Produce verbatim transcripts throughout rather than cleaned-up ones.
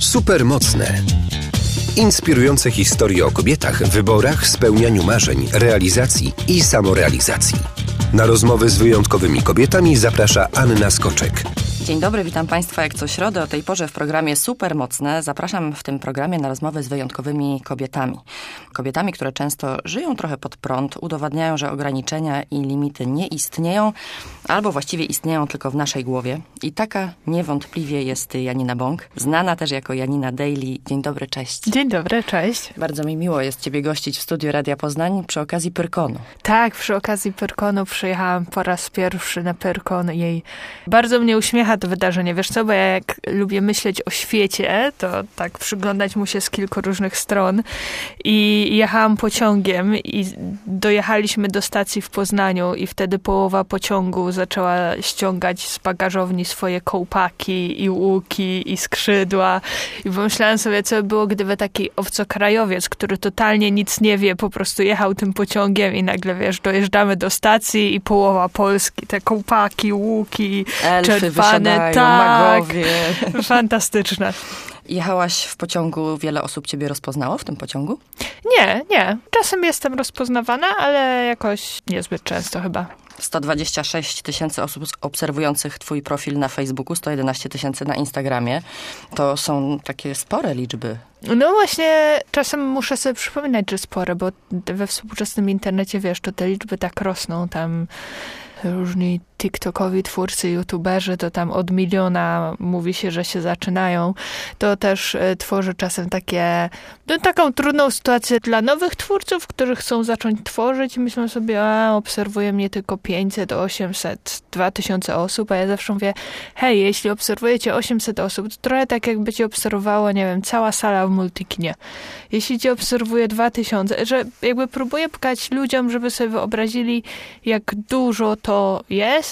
Supermocne. Inspirujące historie o kobietach, wyborach, spełnianiu marzeń, realizacji i samorealizacji. Na rozmowy z wyjątkowymi kobietami zaprasza Anna Skoczek. Dzień dobry, witam Państwa jak co środę o tej porze w programie Supermocne. Zapraszam w tym programie na rozmowy z wyjątkowymi kobietami. Kobietami, które często żyją trochę pod prąd, udowadniają, że ograniczenia i limity nie istnieją, albo właściwie istnieją tylko w naszej głowie. I taka niewątpliwie jest Janina Bąk, znana też jako Janina Daily. Dzień dobry, cześć. Dzień dobry, cześć. Bardzo mi miło jest Ciebie gościć w studiu Radia Poznań przy okazji Pyrkonu. Tak, przy okazji Pyrkonu przyjechałam po raz pierwszy na Pyrkon i bardzo mnie uśmiecha to wydarzenie. Wiesz co, bo ja jak lubię myśleć o świecie, to tak przyglądać mu się z kilku różnych stron i jechałam pociągiem i dojechaliśmy do stacji w Poznaniu i wtedy połowa pociągu zaczęła ściągać z bagażowni swoje kołpaki i łuki i skrzydła i pomyślałam sobie, co by było, gdyby taki obcokrajowiec, który totalnie nic nie wie, po prostu jechał tym pociągiem i nagle, wiesz, dojeżdżamy do stacji i połowa Polski, te kołpaki, łuki, czerpane, tak, magowie. Fantastyczne. Jechałaś w pociągu, wiele osób Ciebie rozpoznało w tym pociągu? Nie, nie. Czasem jestem rozpoznawana, ale jakoś niezbyt często chyba. sto dwadzieścia sześć tysięcy osób obserwujących Twój profil na Facebooku, sto jedenaście tysięcy na Instagramie. To są takie spore liczby. No właśnie, czasem muszę sobie przypominać, że spore, bo we współczesnym internecie, wiesz, to te liczby tak rosną, tam różni TikTokowi twórcy, youtuberzy, to tam od miliona mówi się, że się zaczynają. To też y, tworzy czasem takie, no, taką trudną sytuację dla nowych twórców, którzy chcą zacząć tworzyć i myślą sobie, a obserwuje mnie tylko pięćset, osiemset, dwa tysiące osób, a ja zawsze mówię, hej, jeśli obserwujecie osiemset osób, to trochę tak jakby cię obserwowało, nie wiem, cała sala w multikinie. Jeśli cię obserwuje dwa tysiące, że jakby próbuję pokazać ludziom, żeby sobie wyobrazili, jak dużo to jest,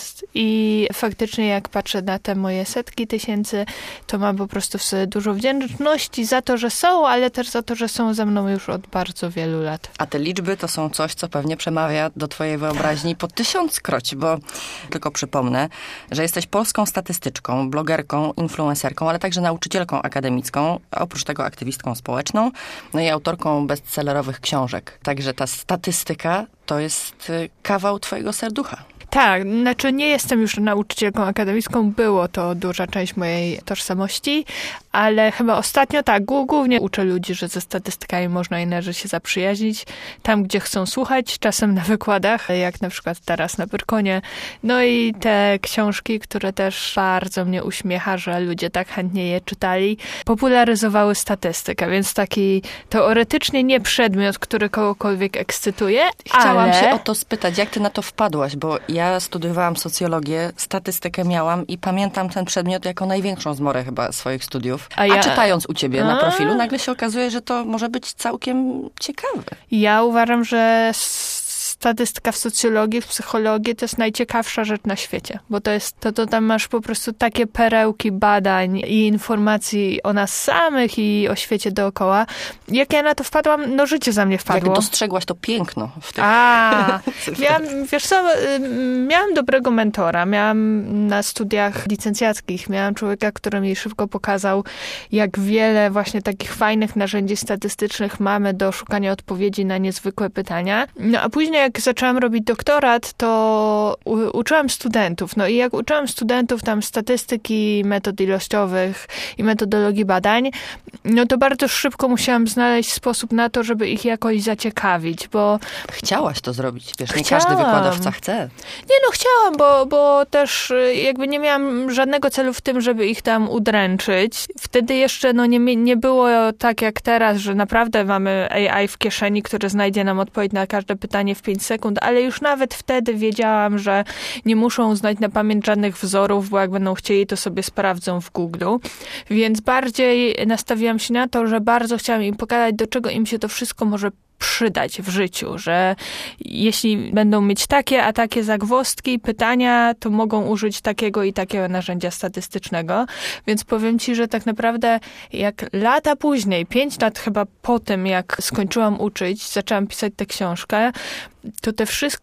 i faktycznie jak patrzę na te moje setki tysięcy, to mam po prostu w sobie dużo wdzięczności za to, że są, ale też za to, że są ze mną już od bardzo wielu lat. A te liczby to są coś, co pewnie przemawia do twojej wyobraźni po tysiąckroć, bo tylko przypomnę, że jesteś polską statystyczką, blogerką, influencerką, ale także nauczycielką akademicką, a oprócz tego aktywistką społeczną, no i autorką bestsellerowych książek. Także ta statystyka to jest kawał twojego serducha. Tak, znaczy nie jestem już nauczycielką akademicką, było to duża część mojej tożsamości, ale chyba ostatnio tak, głównie uczę ludzi, że ze statystykami można i należy się zaprzyjaźnić tam, gdzie chcą słuchać, czasem na wykładach, jak na przykład teraz na Pyrkonie. No i te książki, które też bardzo mnie uśmiecha, że ludzie tak chętnie je czytali, popularyzowały statystykę, więc taki teoretycznie nie przedmiot, który kogokolwiek ekscytuje. Chciałam ale... się o to spytać, jak ty na to wpadłaś, bo ja studiowałam socjologię, statystykę miałam i pamiętam ten przedmiot jako największą zmorę chyba swoich studiów. A, ja... A czytając u ciebie na profilu, nagle się okazuje, że to może być całkiem ciekawe. Ja uważam, że statystyka w socjologii, w psychologii to jest najciekawsza rzecz na świecie, bo to jest, to, to tam masz po prostu takie perełki badań i informacji o nas samych i o świecie dookoła. Jak ja na to wpadłam, no życie za mnie wpadło. Jak dostrzegłaś to piękno w tych... A, miałam, wiesz co, miałam dobrego mentora, miałam na studiach licencjackich, miałam człowieka, który mi szybko pokazał, jak wiele właśnie takich fajnych narzędzi statystycznych mamy do szukania odpowiedzi na niezwykłe pytania. No a później jak zaczęłam robić doktorat, to u- uczyłam studentów. No i jak uczyłam studentów tam statystyki, metod ilościowych i metodologii badań, no to bardzo szybko musiałam znaleźć sposób na to, żeby ich jakoś zaciekawić, bo... Chciałaś to zrobić, wiesz, nie chciałam. każdy wykładowca chce. Nie no, chciałam, bo, bo też jakby nie miałam żadnego celu w tym, żeby ich tam udręczyć. Wtedy jeszcze no nie, nie było tak jak teraz, że naprawdę mamy A I w kieszeni, który znajdzie nam odpowiedź na każde pytanie w pięć sekund, ale już nawet wtedy wiedziałam, że nie muszą znać na pamięć żadnych wzorów, bo jak będą chcieli, to sobie sprawdzą w Google. Więc bardziej nastawiłam się na to, że bardzo chciałam im pokazać, do czego im się to wszystko może przydać w życiu, że jeśli będą mieć takie, a takie zagwozdki, pytania, to mogą użyć takiego i takiego narzędzia statystycznego. Więc powiem ci, że tak naprawdę jak lata później, pięć lat chyba po tym, jak skończyłam uczyć, zaczęłam pisać tę książkę, to te wszystkie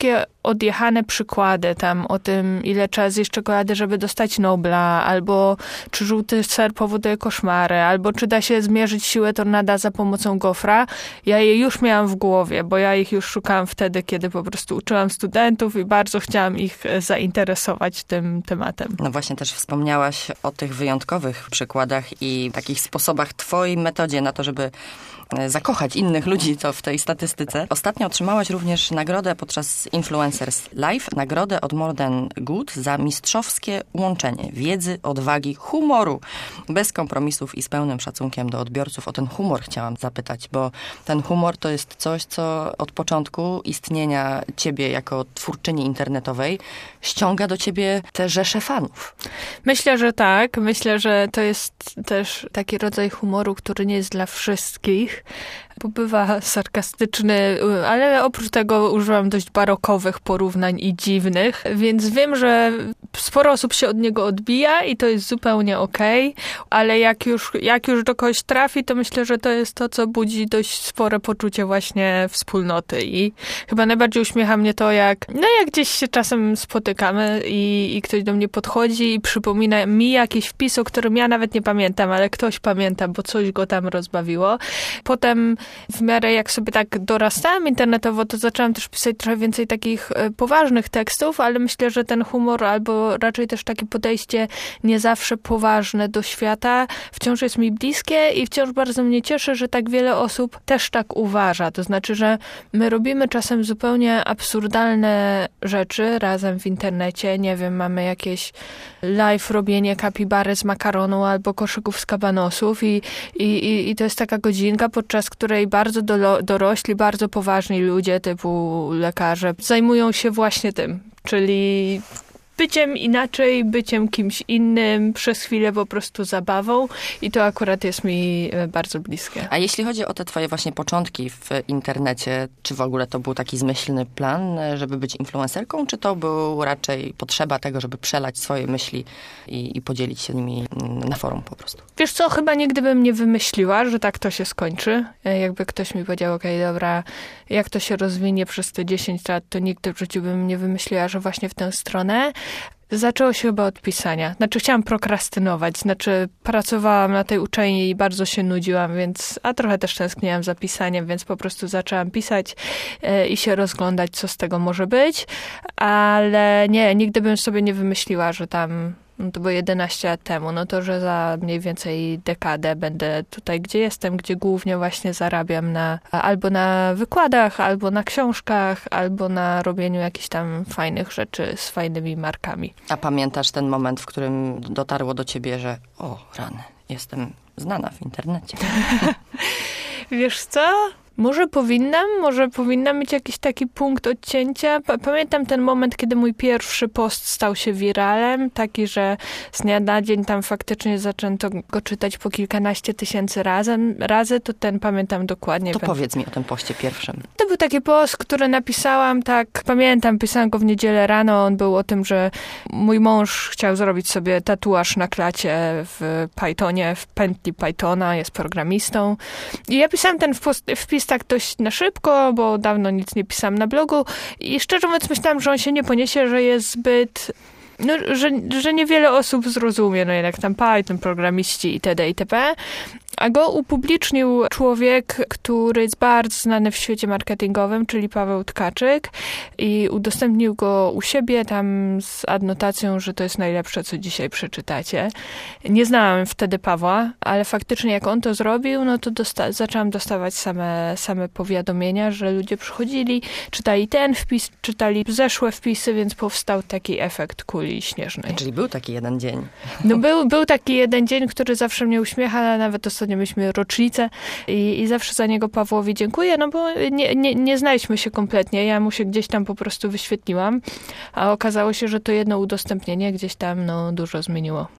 odjechane przykłady tam o tym, ile trzeba zjeść czekolady, żeby dostać Nobla, albo czy żółty ser powoduje koszmary, albo czy da się zmierzyć siłę tornada za pomocą gofra. Ja je już miałam w głowie, bo ja ich już szukałam wtedy, kiedy po prostu uczyłam studentów i bardzo chciałam ich zainteresować tym tematem. No właśnie też wspomniałaś o tych wyjątkowych przykładach i takich sposobach, twojej metodzie na to, żeby zakochać innych ludzi to w tej statystyce. Ostatnio otrzymałaś również nagrodę podczas Influencers Live, nagrodę od More Than Good za mistrzowskie łączenie wiedzy, odwagi, humoru, bez kompromisów i z pełnym szacunkiem do odbiorców. O ten humor chciałam zapytać, bo ten humor to jest coś, co od początku istnienia ciebie jako twórczyni internetowej ściąga do ciebie te rzesze fanów. Myślę, że tak. Myślę, że to jest też taki rodzaj humoru, który nie jest dla wszystkich, bo bywa sarkastyczny, ale oprócz tego używam dość barokowych porównań i dziwnych, więc wiem, że sporo osób się od niego odbija i to jest zupełnie okej, okay, ale jak już, jak już do kogoś trafi, to myślę, że to jest to, co budzi dość spore poczucie właśnie wspólnoty i chyba najbardziej uśmiecha mnie to, jak no jak gdzieś się czasem spotykamy i, i ktoś do mnie podchodzi i przypomina mi jakiś wpis, o którym ja nawet nie pamiętam, ale ktoś pamięta, bo coś go tam rozbawiło. Potem w miarę jak sobie tak dorastałam internetowo, to zaczęłam też pisać trochę więcej takich poważnych tekstów, ale myślę, że ten humor albo raczej też takie podejście nie zawsze poważne do świata wciąż jest mi bliskie i wciąż bardzo mnie cieszy, że tak wiele osób też tak uważa. To znaczy, że my robimy czasem zupełnie absurdalne rzeczy razem w internecie. Nie wiem, mamy jakieś live robienie kapibary z makaronu albo koszyków z kabanosów i, i, i to jest taka godzinka, podczas której bardzo do, dorośli, bardzo poważni ludzie typu lekarze zajmują się właśnie tym, czyli byciem inaczej, byciem kimś innym, przez chwilę po prostu zabawą i to akurat jest mi bardzo bliskie. A jeśli chodzi o te twoje właśnie początki w internecie, czy w ogóle to był taki zmyślny plan, żeby być influencerką, czy to był raczej potrzeba tego, żeby przelać swoje myśli i, i podzielić się nimi na forum po prostu? Wiesz co, chyba nigdy bym nie wymyśliła, że tak to się skończy. Jakby ktoś mi powiedział, okej, okay, dobra, jak to się rozwinie przez te dziesięć lat, to nigdy w życiu bym nie wymyśliła, że właśnie w tę stronę. Zaczęło się chyba od pisania. Znaczy chciałam prokrastynować. Znaczy pracowałam na tej uczelni i bardzo się nudziłam, więc, a trochę też tęskniłam za pisaniem, więc po prostu zaczęłam pisać yy, i się rozglądać, co z tego może być. Ale nie, nigdy bym sobie nie wymyśliła, że tam, no to było jedenaście lat temu, no to, że za mniej więcej dekadę będę tutaj, gdzie jestem, gdzie głównie właśnie zarabiam na, albo na wykładach, albo na książkach, albo na robieniu jakichś tam fajnych rzeczy z fajnymi markami. A pamiętasz ten moment, w którym dotarło do ciebie, że o, rany, jestem znana w internecie? Wiesz co? Może powinnam, może powinnam mieć jakiś taki punkt odcięcia. Pamiętam ten moment, kiedy mój pierwszy post stał się wiralem, taki, że z dnia na dzień tam faktycznie zaczęto go czytać po kilkanaście tysięcy razy, razy to ten pamiętam dokładnie. To powiedz mi o tym poście pierwszym. To był taki post, który napisałam, tak, pamiętam, pisałam go w niedzielę rano, on był o tym, że mój mąż chciał zrobić sobie tatuaż na klacie w Pythonie, w pętli Pythona, jest programistą. I ja pisałam ten wpis tak dość na szybko, bo dawno nic nie pisałam na blogu i szczerze mówiąc myślałam, że on się nie poniesie, że jest zbyt, no, że, że niewiele osób zrozumie, no jednak tam Python, programiści itd. itp. A go upublicznił człowiek, który jest bardzo znany w świecie marketingowym, czyli Paweł Tkaczyk i udostępnił go u siebie tam z adnotacją, że to jest najlepsze, co dzisiaj przeczytacie. Nie znałam wtedy Pawła, ale faktycznie jak on to zrobił, no to dosta- zaczęłam dostawać same, same powiadomienia, że ludzie przychodzili, czytali ten wpis, czytali zeszłe wpisy, więc powstał taki efekt kuli śnieżnej. Czyli był taki jeden dzień. No był, był taki jeden dzień, który zawsze mnie uśmiecha, nawet ostatnio mieliśmy rocznicę i, i zawsze za niego Pawłowi dziękuję, no bo nie, nie, nie znaliśmy się kompletnie. Ja mu się gdzieś tam po prostu wyświetliłam, a okazało się, że to jedno udostępnienie gdzieś tam no, dużo zmieniło.